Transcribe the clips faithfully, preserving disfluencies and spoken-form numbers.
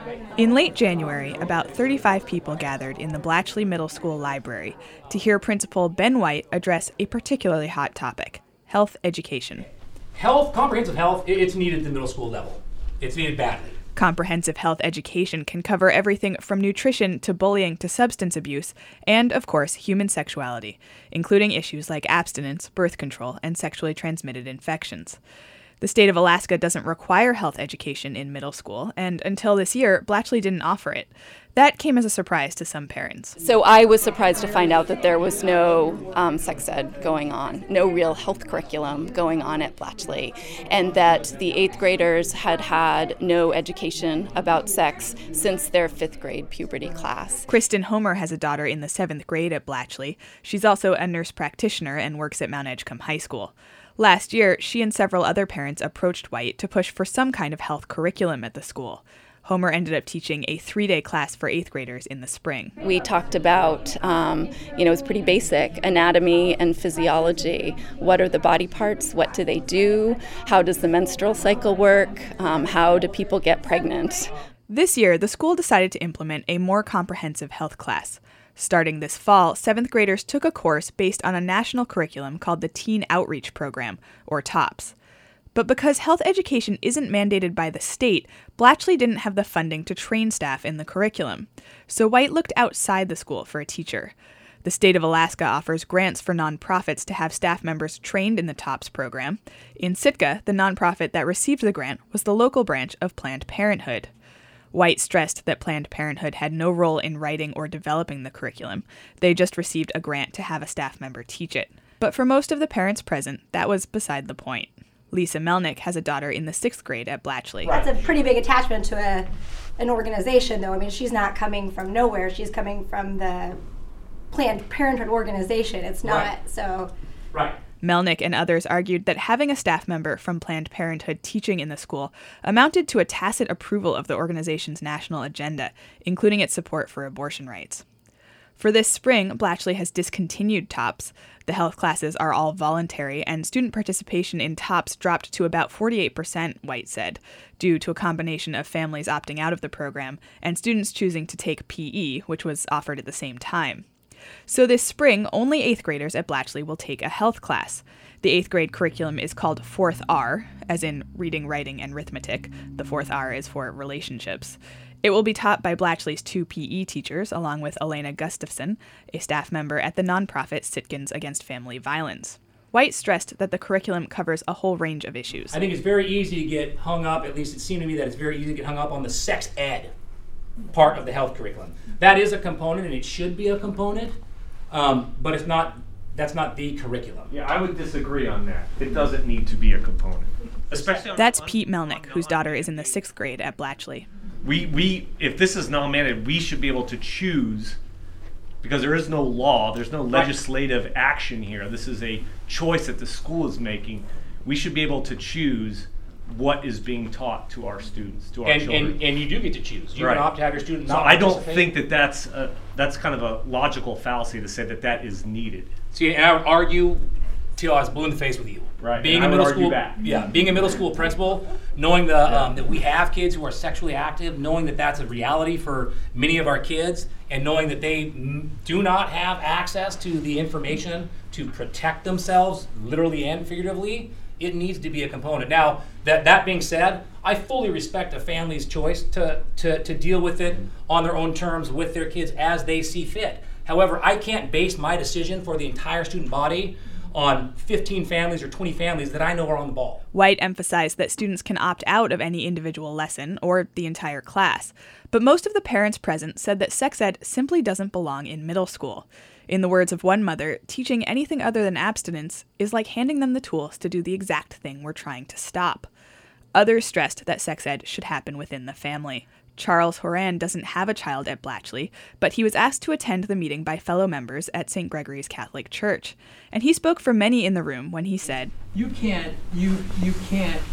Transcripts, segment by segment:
In late January, about thirty-five people gathered in the Blatchley Middle School library to hear Principal Ben White address a particularly hot topic: health education. Health, comprehensive health, it's needed at the middle school level. It's needed badly. Comprehensive health education can cover everything from nutrition to bullying to substance abuse, and, of course, human sexuality, including issues like abstinence, birth control, and sexually transmitted infections. The state of Alaska doesn't require health education in middle school, and until this year, Blatchley didn't offer it. That came as a surprise to some parents. So I was surprised to find out that there was no um, sex ed going on, no real health curriculum going on at Blatchley, and that the eighth graders had had no education about sex since their fifth grade puberty class. Kristen Homer has a daughter in the seventh grade at Blatchley. She's also a nurse practitioner and works at Mount Edgecombe High School. Last year, she and several other parents approached White to push for some kind of health curriculum at the school. Homer ended up teaching a three-day class for eighth graders in the spring. We talked about, um, you know, it's pretty basic, anatomy and physiology. What are the body parts? What do they do? How does the menstrual cycle work? Um, how do people get pregnant? This year, the school decided to implement a more comprehensive health class. Starting this fall, seventh graders took a course based on a national curriculum called the Teen Outreach Program, or TOPS. But because health education isn't mandated by the state, Blatchley didn't have the funding to train staff in the curriculum. So White looked outside the school for a teacher. The state of Alaska offers grants for nonprofits to have staff members trained in the TOPS program. In Sitka, the nonprofit that received the grant was the local branch of Planned Parenthood. White stressed that Planned Parenthood had no role in writing or developing the curriculum. They just received a grant to have a staff member teach it. But for most of the parents present, that was beside the point. Lisa Melnick has a daughter in the sixth grade at Blatchley. That's a pretty big attachment to a, an organization, though. I mean, she's not coming from nowhere. She's coming from the Planned Parenthood organization. It's not, right. so... Right. Melnick and others argued that having a staff member from Planned Parenthood teaching in the school amounted to a tacit approval of the organization's national agenda, including its support for abortion rights. For this spring, Blatchley has discontinued TOPS. The health classes are all voluntary, and student participation in TOPS dropped to about forty-eight percent, White said, due to a combination of families opting out of the program and students choosing to take P E, which was offered at the same time. So this spring, only eighth graders at Blatchley will take a health class. The eighth grade curriculum is called fourth R, as in reading, writing, and arithmetic. The fourth R is for relationships. It will be taught by Blatchley's two P E teachers, along with Elena Gustafson, a staff member at the nonprofit Sitkans Against Family Violence. White stressed that the curriculum covers a whole range of issues. I think it's very easy to get hung up, at least it seemed to me that it's very easy to get hung up on the sex ed part of the health curriculum. That is a component, and it should be a component, um, but it's not. That's not the curriculum. Yeah, I would disagree on that. It doesn't need to be a component. Especially on That's Pete Melnick, whose daughter is in the sixth grade at Blatchley. We, we, if this is non-mandated, we should be able to choose, because there is no law, there's no legislative action here. This is a choice that the school is making. We should be able to choose what is being taught to our students, to our and, children. And, and you do get to choose. You right. can opt to have your students so not I don't participate. think that that's, a, that's kind of a logical fallacy to say that that is needed. See, and I would argue till I was blue in the face with you. Right, Being and a I would middle argue school, back. yeah, being a middle school principal, knowing the Yeah. um, that we have kids who are sexually active, knowing that that's a reality for many of our kids, and knowing that they m- do not have access to the information to protect themselves, literally and figuratively, it needs to be a component. Now, that that being said, I fully respect a family's choice to to to deal with it on their own terms with their kids as they see fit. However, I can't base my decision for the entire student body on fifteen families or twenty families that I know are on the ball. White emphasized that students can opt out of any individual lesson or the entire class, but most of the parents present said that sex ed simply doesn't belong in middle school. In the words of one mother, teaching anything other than abstinence is like handing them the tools to do the exact thing we're trying to stop. Others stressed that sex ed should happen within the family. Charles Horan doesn't have a child at Blatchley, but he was asked to attend the meeting by fellow members at Saint Gregory's Catholic Church. And he spoke for many in the room when he said, You can't, you, you can't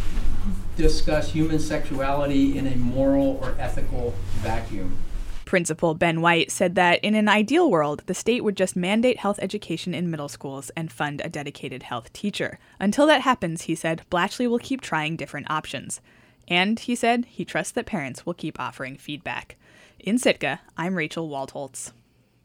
discuss human sexuality in a moral or ethical vacuum. Principal Ben White said that in an ideal world, the state would just mandate health education in middle schools and fund a dedicated health teacher. Until that happens, he said, Blatchley will keep trying different options. And, he said, he trusts that parents will keep offering feedback. In Sitka, I'm Rachel Waldholtz.